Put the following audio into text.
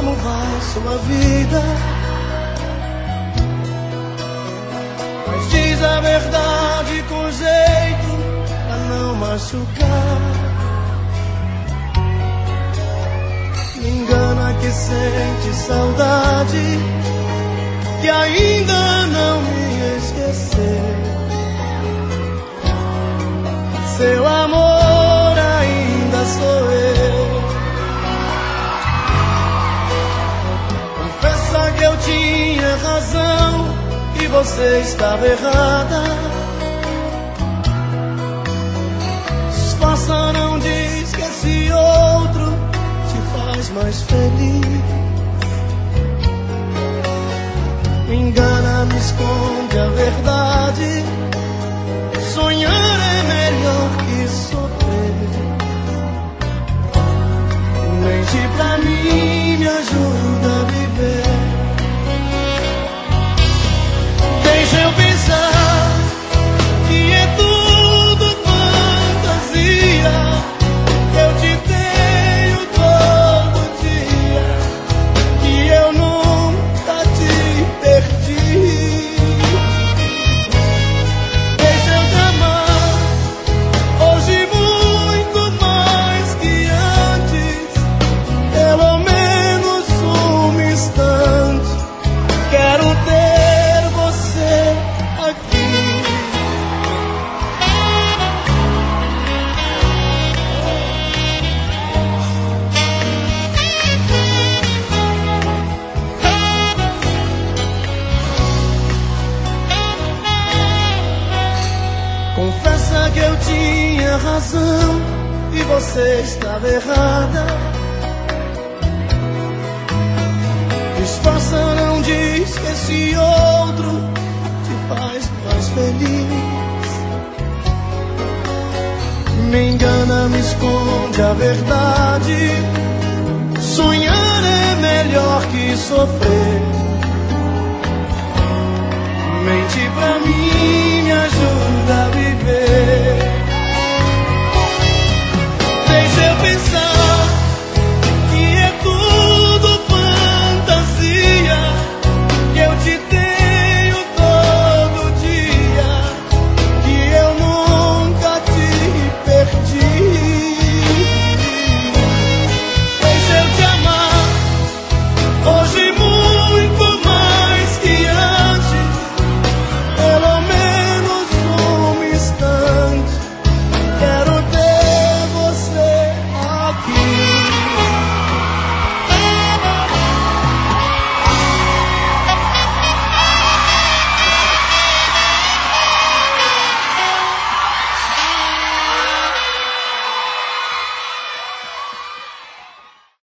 como vai sua vida, mas diz a verdade com jeito pra não machucar. Me engana que sente saudade, que ainda não me esqueceu. Seu amor ainda sou eu. Confessa que eu tinha razão e você estava errada. Disfarça, não diz que esse outro te faz mais feliz. Me engana, me esconde a verdade. Sonhar é melhor que sofrer. Mente pra mim, me ajuda a viver. Deixa eu pensar que é tudo fantasia. Eu te tenho todo dia, que eu nunca te perdi. Confessa que eu tinha razão e você estava errada. Disfarça, não diz que esse outro te faz mais feliz. Me engana, me esconde a verdade. Sonhar é melhor que sofrer. Mente pra mim, me ajuda a viver.